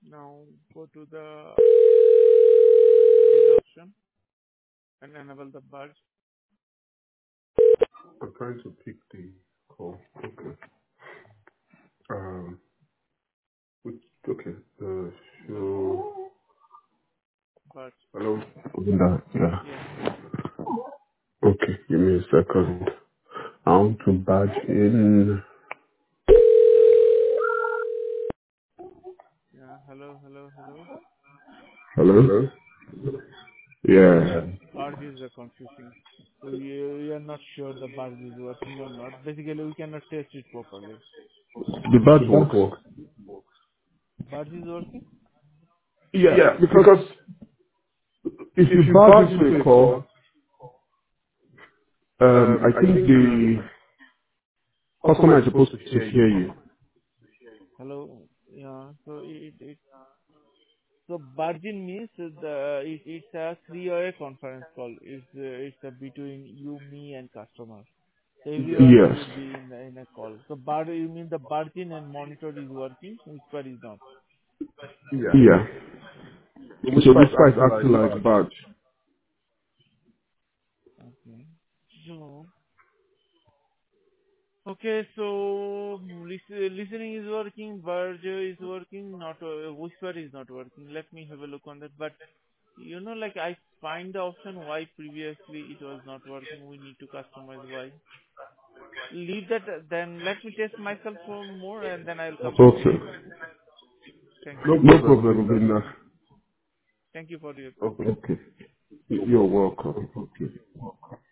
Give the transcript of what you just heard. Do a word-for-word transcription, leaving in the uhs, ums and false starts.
Now go to the this option and enable the badge. I'm trying to pick the call. Okay. Um. which- Okay. The The show. badge. Hello. Linda. Yeah. Yeah. Okay. Give me a second. I want to badge in. The yeah. Hello. Hello. Hello. Hello. Hello. Yeah. Badge is uh, confusing. So we, we are not sure the badge is working or not. Basically, we cannot test it properly. The badge won't work. Badge is working. Yeah. Yeah. Because if you badge into a call, um, I think the customer is supposed to hear you. Hello. Yeah. So it, it so Virgin means the it, it's a three-way conference call. It's uh, it's a between you, me, and customer. So everyone Yes. should be in the, in a call. So bar you mean the Virgin and monitor is working, Whisper is not. Yeah. Yeah. So this is acting like badge. Okay. So okay, so lis- listening is working, Verge is working, not uh, Whisper is not working. Let me have a look on that. But you know, like I find the option why previously it was not working. We need to customize why. Leave that. uh, Then let me test myself for more, and then I'll come back to Okay. you. Thank No, you. no problem, Rubina. Thank you for your call. Okay. Okay. You're welcome. Okay.